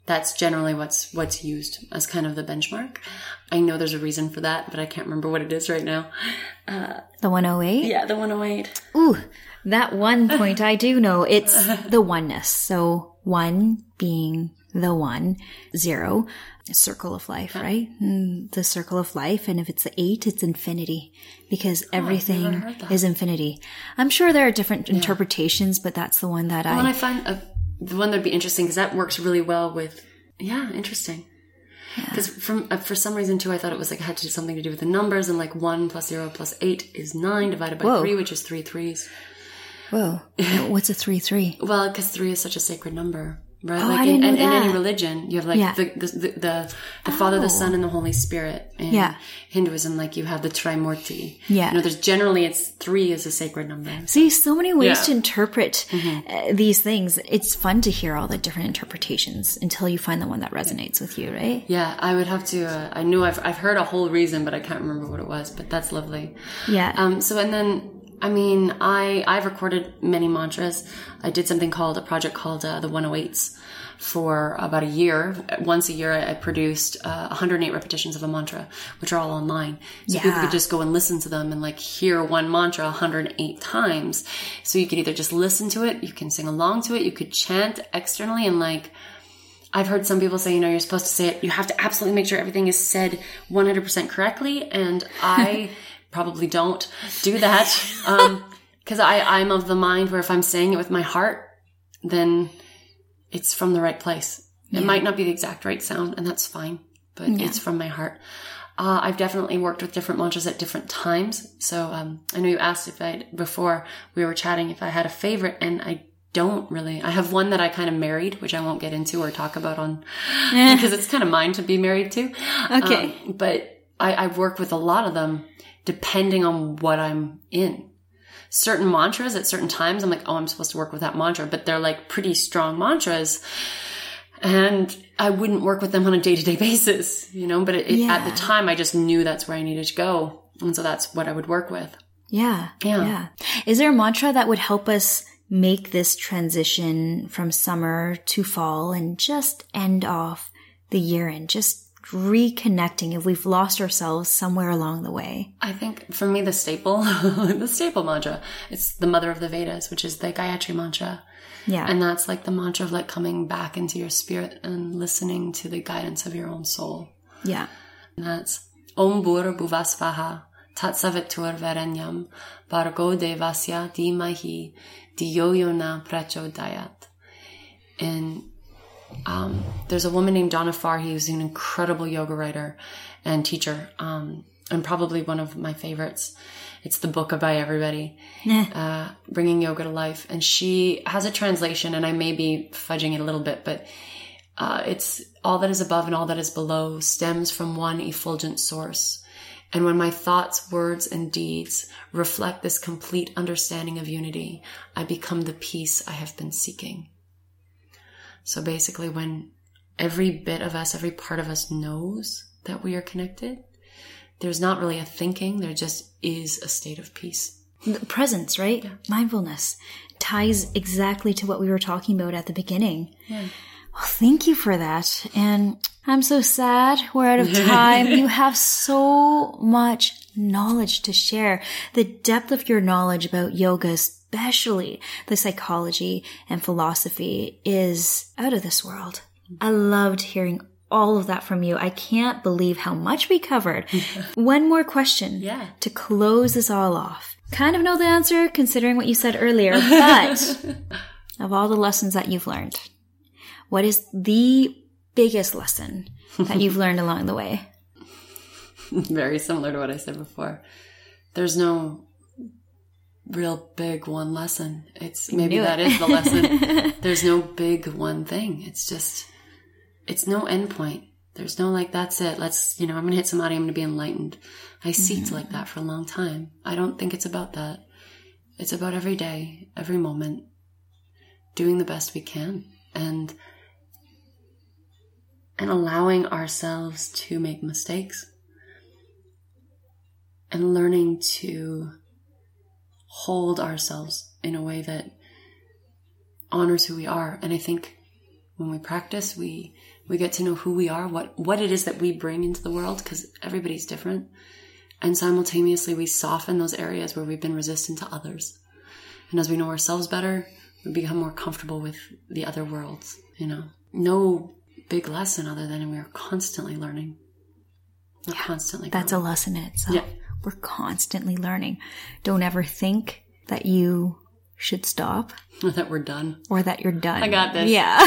that's generally what's what's used as kind of the benchmark. I know there's a reason for that, but I can't remember what it is right now. Uh, the one oh eight? Yeah, the one oh eight. Ooh, that one point I do know. It's the oneness. So one being the one, zero, circle of life, yeah. right? And the circle of life. And if it's the eight, it's infinity because oh, everything is infinity. I'm sure there are different yeah. interpretations, but that's the one that well, I... And I find uh, the one that'd be interesting because that works really well with, yeah, interesting. Because yeah. from uh, for some reason too, I thought it was like it had to do something to do with the numbers, and like one plus zero plus eight is nine divided by Whoa. three, which is three threes. Whoa! What's a three three? Well, because three is such a sacred number, right? Oh, like I didn't in, know in, that. in any religion, you have like yeah. the the the, the, the Father, oh. the Son, and the Holy Spirit. In yeah. Hinduism, like you have the Trimurti. Yeah. You know, there's generally it's three is a sacred number. See, so many ways yeah. to interpret mm-hmm. uh, these things. It's fun to hear all the different interpretations until you find the one that resonates with you, right? Yeah, I would have to. Uh, I knew I've I've heard a whole reason, but I can't remember what it was. But that's lovely. Yeah. Um. So and then. I mean, I, I've recorded many mantras. I did something called, a project called uh, the one oh eights for about a year. Once a year, I, I produced uh, one hundred eight repetitions of a mantra, which are all online. So yeah. people could just go and listen to them and like hear one mantra one hundred eight times. So you could either just listen to it, you can sing along to it, you could chant externally and like, I've heard some people say, you know, you're supposed to say it, you have to absolutely make sure everything is said one hundred percent correctly. And I... probably don't do that. Um, cause I, I'm of the mind where if I'm saying it with my heart, then it's from the right place. Yeah. It might not be the exact right sound and that's fine, but yeah. it's from my heart. Uh, I've definitely worked with different mantras at different times. So, um, I know you asked if I, before we were chatting, if I had a favorite and I don't really. I have one that I kind of married, which I won't get into or talk about on, because it's kind of mine to be married to. Okay. Um, but I, I've worked with a lot of them. Depending on what I'm in. Certain mantras at certain times, I'm like, oh, I'm supposed to work with that mantra, but they're like pretty strong mantras. And I wouldn't work with them on a day-to-day basis, you know, but it, it, yeah. at the time I just knew that's where I needed to go. And so that's what I would work with. Yeah. Yeah. Yeah. Is there a mantra that would help us make this transition from summer to fall and just end off the year and just reconnecting if we've lost ourselves somewhere along the way? I think for me, the staple, the staple mantra, it's the mother of the Vedas, which is the Gayatri mantra. Yeah. And that's like the mantra of like coming back into your spirit and listening to the guidance of your own soul. Yeah. And that's Om Bhur Bhuvasvaha Tat Savitur Varenyam Bhargo Devasya Dhimahi Dhiyo Yo Na Prachodayat. And Um, there's a woman named Donna Farhi who's an incredible yoga writer and teacher, um, and probably one of my favorites. It's the book by everybody, uh, Bringing Yoga to Life. And she has a translation, and I may be fudging it a little bit, but uh, it's all that is above and all that is below stems from one effulgent source. And when my thoughts, words, and deeds reflect this complete understanding of unity, I become the peace I have been seeking. So basically when every bit of us, every part of us knows that we are connected, there's not really a thinking, there just is a state of peace. The presence, right? Yeah. Mindfulness ties exactly to what we were talking about at the beginning. Yeah. Well, thank you for that. And I'm so sad we're out of time. You have so much knowledge to share. The depth of your knowledge about yoga, especially the psychology and philosophy, is out of this world. I loved hearing all of that from you. I can't believe how much we covered. One more question yeah. to close this all off. Kind of know the answer considering what you said earlier, but of all the lessons that you've learned, what is the biggest lesson that you've learned along the way? Very similar to what I said before. There's no real big one lesson. It's maybe that is the lesson. There's no big one thing. It's just, it's no end point. There's no like, that's it. Let's, you know, I'm going to hit somebody. I'm going to be enlightened. I seeked mm-hmm. like that for a long time. I don't think it's about that. It's about every day, every moment, doing the best we can and, and allowing ourselves to make mistakes and learning to hold ourselves in a way that honors who we are. And I think when we practice, we We get to know who we are, what, what it is that we bring into the world, because everybody's different. And simultaneously, we soften those areas where we've been resistant to others. And as we know ourselves better, we become more comfortable with the other worlds, you know. No big lesson other than we are constantly learning. We're yeah, constantly That's growing. a lesson in itself. Yeah. We're constantly learning. Don't ever think that you should stop. Or that we're done. Or that you're done. I got this. Yeah.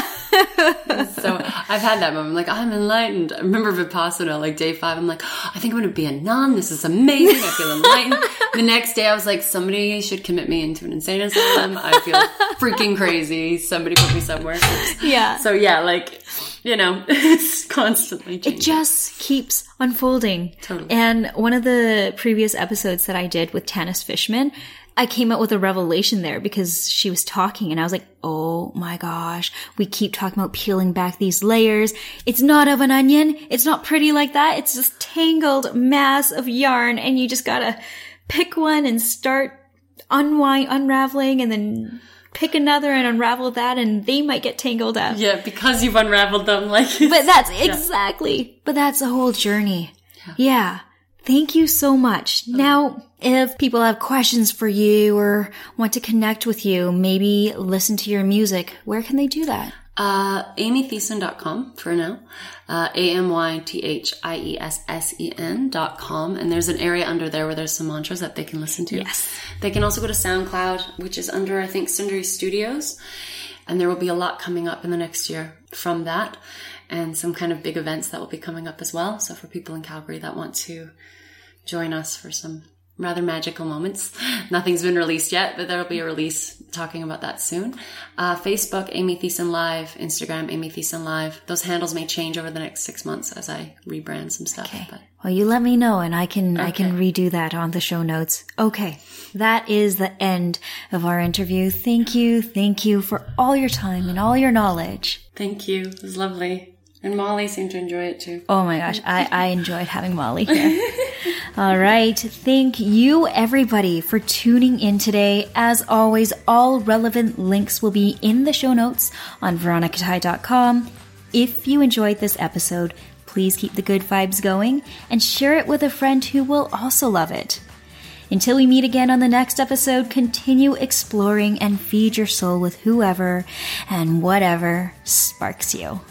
So I've had that moment. I'm like, I'm enlightened. I remember Vipassana, like day five. I'm like, oh, I think I'm going to be a nun. This is amazing. I feel enlightened. The next day I was like, somebody should commit me into an insane asylum. I feel freaking crazy. Somebody put me somewhere. Yeah. So yeah, like, you know, it's constantly changing. It just keeps unfolding. Totally. And one of the previous episodes that I did with Tanis Fishman, I came out with a revelation there because she was talking and I was like, oh my gosh, we keep talking about peeling back these layers. It's not of an onion. It's not pretty like that. It's this tangled mass of yarn and you just gotta pick one and start unwind, unraveling and then pick another and unravel that and they might get tangled up. Yeah, because you've unraveled them. Like, But that's exactly, yeah. But that's the whole journey. Yeah. yeah. Thank you so much. Now, if people have questions for you or want to connect with you, maybe listen to your music, where can they do that? Uh, amy thiessen dot com for now. Uh, A M Y T H I E S S E N dot com. And there's an area under there where there's some mantras that they can listen to. Yes. They can also go to SoundCloud, which is under, I think, Sundari Studios. And there will be a lot coming up in the next year from that. And some kind of big events that will be coming up as well. So for people in Calgary that want to join us for some rather magical moments. Nothing's been released yet, but there will be a release talking about that soon. Uh, Facebook, Amy Thiessen Live. Instagram, Amy Thiessen Live. Those handles may change over the next six months as I rebrand some stuff. Okay. But. Well, you let me know and I can, Okay. I can redo that on the show notes. Okay. That is the end of our interview. Thank you. Thank you for all your time and all your knowledge. Thank you. It was lovely. And Molly seemed to enjoy it too. Oh my gosh, I, I enjoyed having Molly here. All right. Thank you, everybody, for tuning in today. As always, all relevant links will be in the show notes on veronica tai dot com. If you enjoyed this episode, please keep the good vibes going and share it with a friend who will also love it. Until we meet again on the next episode, continue exploring and feed your soul with whoever and whatever sparks you.